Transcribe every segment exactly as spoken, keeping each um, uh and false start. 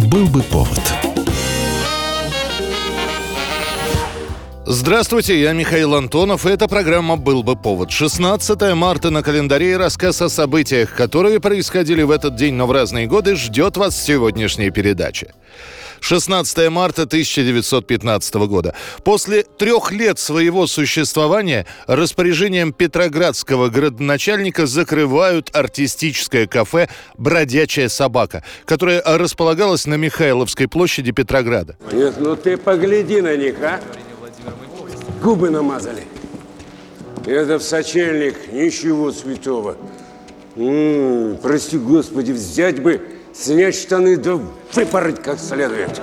Был бы повод. Здравствуйте, я Михаил Антонов, и эта программа «Был бы повод». шестнадцатое марта на календаре, и рассказ о событиях, которые происходили в этот день, но в разные годы, ждет вас в сегодняшней передаче. шестнадцатое марта тысяча девятьсот пятнадцатого года. После трех лет своего существования распоряжением петроградского градоначальника закрывают артистическое кафе «Бродячая собака», которое располагалось на Михайловской площади Петрограда. Нет, ну ты погляди на них, а? Губы намазали. Это в сочельник, ничего святого. М-м, прости господи, взять бы, снять штаны да выпороть как следует.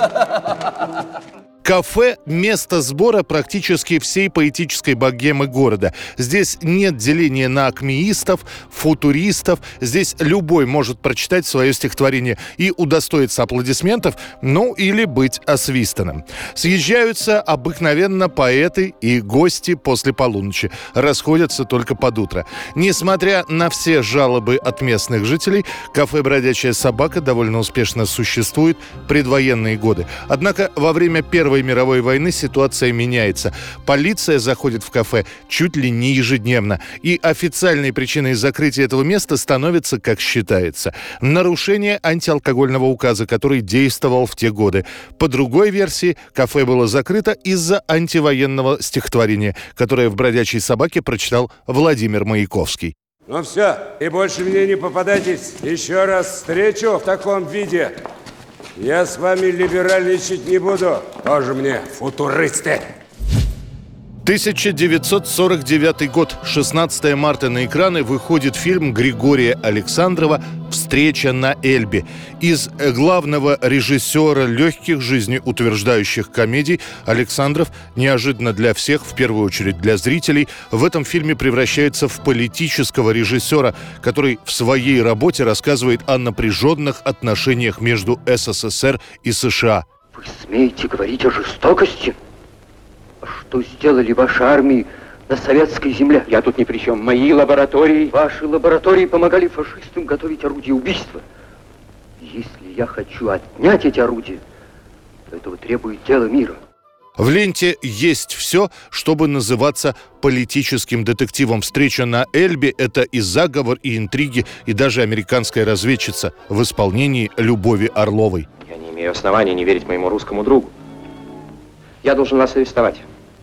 Кафе – место сбора практически всей поэтической богемы города. Здесь нет деления на акмеистов, футуристов. Здесь любой может прочитать свое стихотворение и удостоиться аплодисментов, ну или быть освистанным. Съезжаются обыкновенно поэты и гости после полуночи. Расходятся только под утро. Несмотря на все жалобы от местных жителей, кафе «Бродячая собака» довольно успешно существует предвоенные годы. Однако во время Первой мировой войны ситуация меняется. Полиция заходит в кафе чуть ли не ежедневно. И официальной причиной закрытия этого места становится, как считается, нарушение антиалкогольного указа, который действовал в те годы. По другой версии, кафе было закрыто из-за антивоенного стихотворения, которое в «Бродячей собаке» прочитал Владимир Маяковский. Ну все, и больше мне не попадайтесь. Еще раз встречу в таком виде. Я с вами либеральничать не буду. Тоже мне футуристы. тысяча девятьсот сорок девятый год, шестнадцатое марта, на экраны выходит фильм Григория Александрова «Встреча на Эльбе». Из главного режиссера легких жизнеутверждающих комедий Александров, неожиданно для всех, в первую очередь для зрителей, в этом фильме превращается в политического режиссера, который в своей работе рассказывает о напряженных отношениях между СССР и США. Вы смеете говорить о жестокости? Что сделали ваши армии на советской земле? Я тут ни при чем. Мои лаборатории... Ваши лаборатории помогали фашистам готовить орудия убийства. Если я хочу отнять эти орудия, то этого требует дело мира. В ленте есть все, чтобы называться политическим детективом. «Встреча на Эльбе» — это и заговор, и интриги, и даже американская разведчица в исполнении Любови Орловой. Я не имею оснований не верить моему русскому другу. Я должен вас арестовать.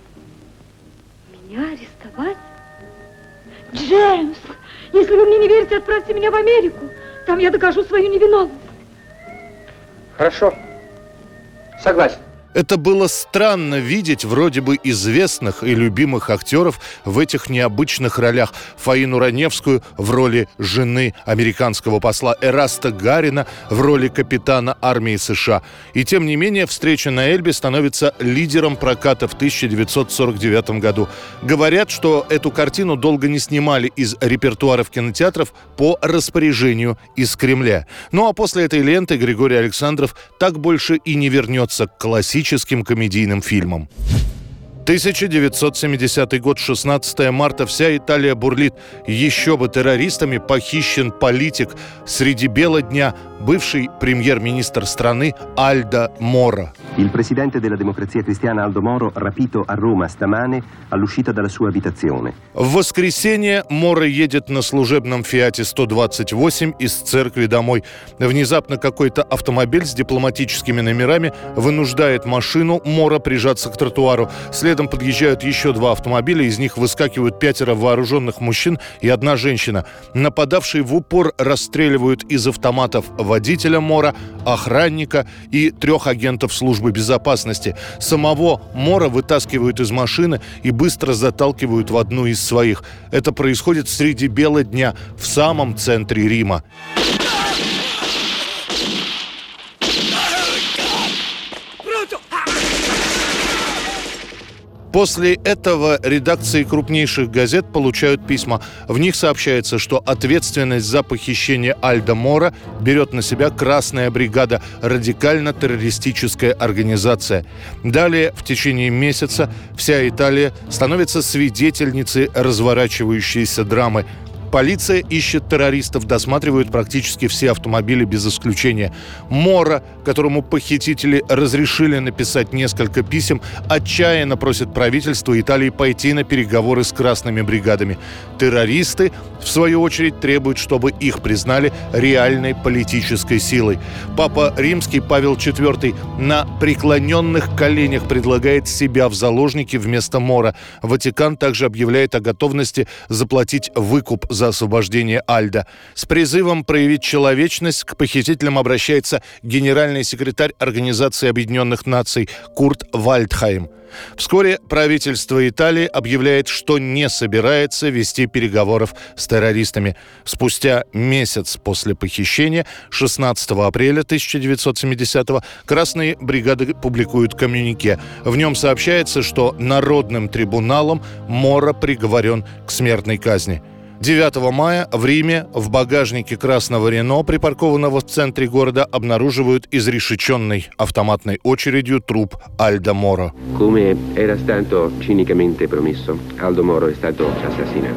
Меня арестовать? Джеймс, если вы мне не верите, отправьте меня в Америку. Там я докажу свою невиновность. Хорошо. Согласен. Это было странно видеть вроде бы известных и любимых актеров в этих необычных ролях. Фаину Раневскую в роли жены американского посла, Эраста Гарина в роли капитана армии США. И тем не менее, «Встреча на Эльбе» становится лидером проката в тысяча девятьсот сорок девятом году. Говорят, что эту картину долго не снимали из репертуаров кинотеатров по распоряжению из Кремля. Ну а после этой ленты Григорий Александров так больше и не вернется к классическим комедийным фильмам. тысяча девятьсот семидесятый год, шестнадцатое марта. Вся Италия бурлит. Еще бы, террористами похищен политик среди бела дня, бывший премьер-министр страны Альдо Моро. Il presidente della Democrazia Cristiana Aldo Moro rapito a Roma stamane all'uscita dalla sua abitazione. В воскресенье Моро едет на служебном Фиате сто двадцать восемь из церкви домой. Внезапно какой-то автомобиль с дипломатическими номерами вынуждает машину Моро прижаться к тротуару. Следом подъезжают еще два автомобиля, из них выскакивают пятеро вооруженных мужчин и одна женщина. Нападавшие в упор расстреливают из автоматов водителя Моро, охранника и трех агентов службы безопасности. Самого Моро вытаскивают из машины и быстро заталкивают в одну из своих. Это происходит среди бела дня в самом центре Рима. После этого редакции крупнейших газет получают письма. В них сообщается, что ответственность за похищение Альдо Моро берет на себя Красная бригада, радикально-террористическая организация. Далее, в течение месяца, вся Италия становится свидетельницей разворачивающейся драмы. Полиция ищет террористов, досматривают практически все автомобили без исключения. Моро, которому похитители разрешили написать несколько писем, отчаянно просит правительство Италии пойти на переговоры с красными бригадами. Террористы, в свою очередь, требуют, чтобы их признали реальной политической силой. Папа Римский Павел четвёртый на преклоненных коленях предлагает себя в заложники вместо Моро. Ватикан также объявляет о готовности заплатить выкуп за освобождение Альдо. С призывом проявить человечность к похитителям обращается генеральный секретарь Организации Объединенных Наций Курт Вальдхайм. Вскоре правительство Италии объявляет, что не собирается вести переговоров с террористами. Спустя месяц после похищения, шестнадцатого апреля тысяча девятьсот семидесятого, красные бригады публикуют коммюнике. В нем сообщается, что Народным трибуналом Моро приговорен к смертной казни. девятого мая в Риме в багажнике красного Рено, припаркованного в центре города, обнаруживают изрешеченный автоматной очередью труп Альдо Моро. Come era stato cinicamente promesso, Aldo Moro è stato assassinato.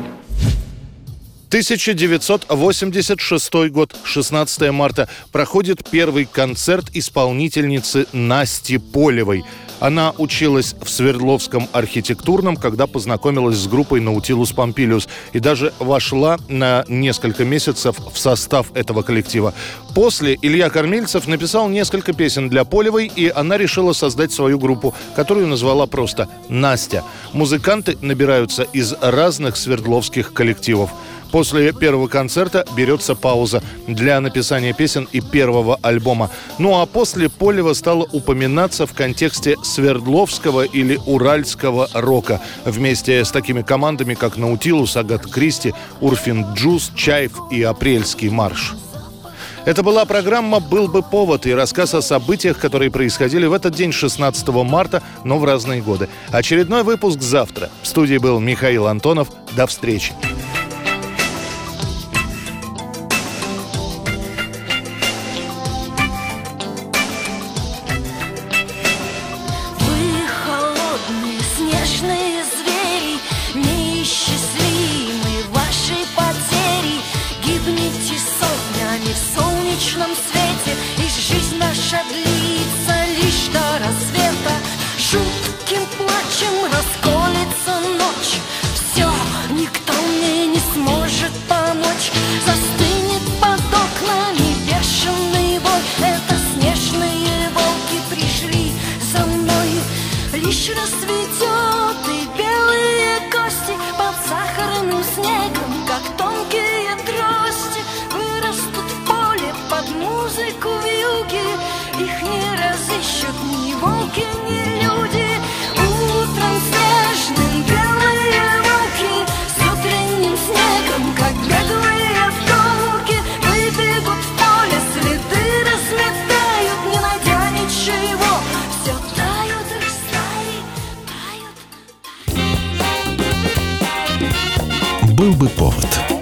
тысяча девятьсот восемьдесят шестой год, шестнадцатого марта, проходит первый концерт исполнительницы Насти Полевой. Она училась в Свердловском архитектурном, когда познакомилась с группой «Наутилус Помпилиус» и даже вошла на несколько месяцев в состав этого коллектива. После Илья Кормильцев написал несколько песен для Полевой, и она решила создать свою группу, которую назвала просто «Настя». Музыканты набираются из разных свердловских коллективов. После первого концерта берется пауза для написания песен и первого альбома. Ну а после Полева стала упоминаться в контексте свердловского или уральского рока. Вместе с такими командами, как «Наутилус», «Агата Кристи», «Урфин Джюс», «Чайф» и «Апрельский марш». Это была программа «Был бы повод» и рассказ о событиях, которые происходили в этот день, шестнадцатого марта, но в разные годы. Очередной выпуск завтра. В студии был Михаил Антонов. До встречи. В солнечном свете, и жизнь наша длится лишь до рассвета. Жутким плачем расколется ночь. Все, никто мне не сможет помочь. Застынет под окнами бешеный вой. Это снежные волки пришли за мной. Лишь расцветет и белые кости под сахарным снегом, как тонкие трости, вырастут в поле под музыку вьюги. Их не разыщут ни волки, ни люди. Утром снежным белые волки с утренним снегом, как беглые вдовки, выбегут в поле, следы разметают, не найдя ничего. Все тают, растают, тают. Был бы повод.